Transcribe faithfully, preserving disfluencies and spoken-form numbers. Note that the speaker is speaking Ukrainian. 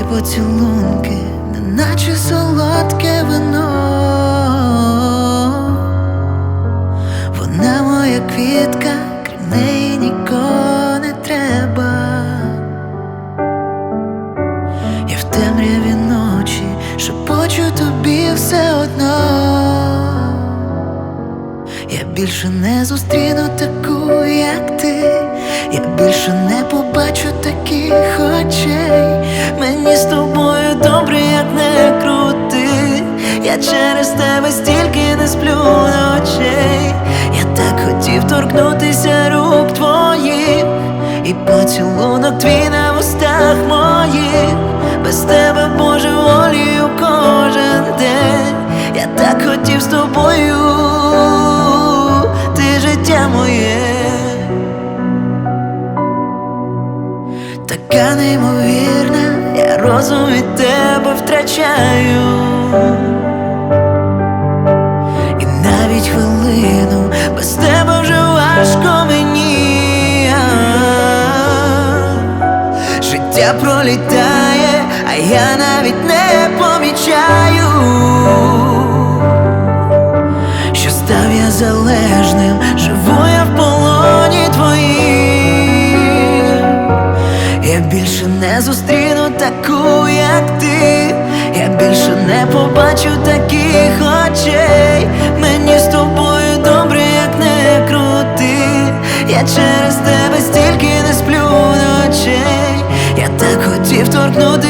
поцілунки, неначе солодке вино. Вона моя квітка, крім неї нікого не треба. Я в темряві ночі шепочу тобі все одно. Я більше не зустріну таку, як ти. Я більше не побачу таких очей. Мені з тобою добре, як не крути. Я через тебе стільки не сплю ночей. Я так хотів торкнутися рук твоїх, і поцілунок твій на вустах моїх. Без тебе божеволію кожен день. Я так хотів з тобою, ти життя моє. Така неймовірна, я розум від тебе втрачаю. І навіть хвилину без тебе вже важко мені. Життя пролітає, а я навіть не помічаю, що став я залежним, живу я в полоні твоїм. Я більше не зустріну таку, як ти. Я більше не побачу таких очей. Мені з тобою добре, як не крути. Я через тебе стільки не сплю ночей. Я так хотів торкнути